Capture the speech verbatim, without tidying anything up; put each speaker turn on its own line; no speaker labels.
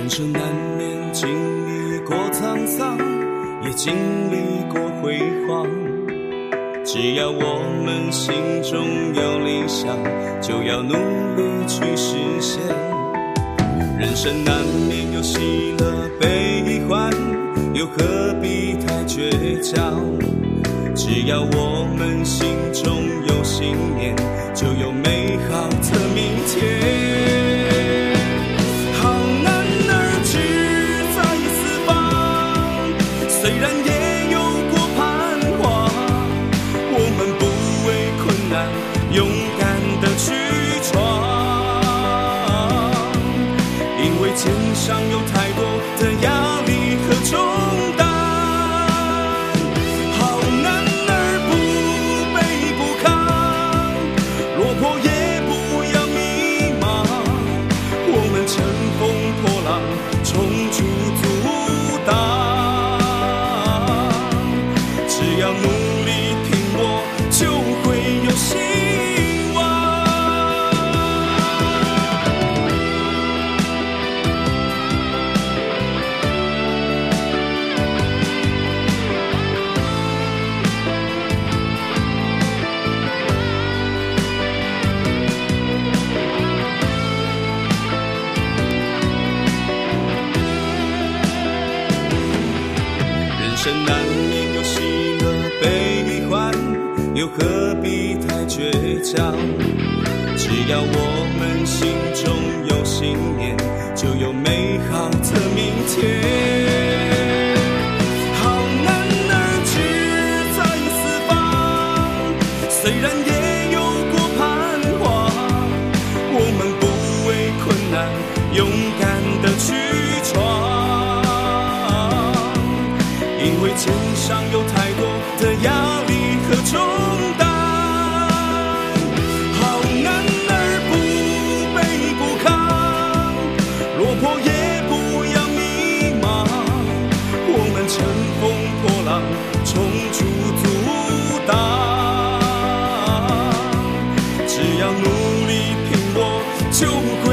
人生难免经历过沧桑，也经历过辉煌，只要我们心中有理想，就要努力去实现。人生难免有喜乐悲欢，又何必太倔强，只要我们心中有信念，就有美好的明天。虽然也有过彷徨，我们不畏困难，勇敢地去闯，因为肩上有太多的压力和重担。好男儿不卑不亢，落魄也不要迷茫，我们乘风破浪，冲出阻挡。只要努力拼搏，就会有希望。人生难免有喜悲欢，又何必太倔强，只要我们心中有信念，就有美好的明天。好男儿志在四方，虽然也有过彷徨，我们不畏困难，勇敢地去闯，因为肩上有太多的压力和重担。好男儿不卑不亢，落魄也不要迷茫，我们乘风破浪，冲出阻挡，只要努力拼搏，就会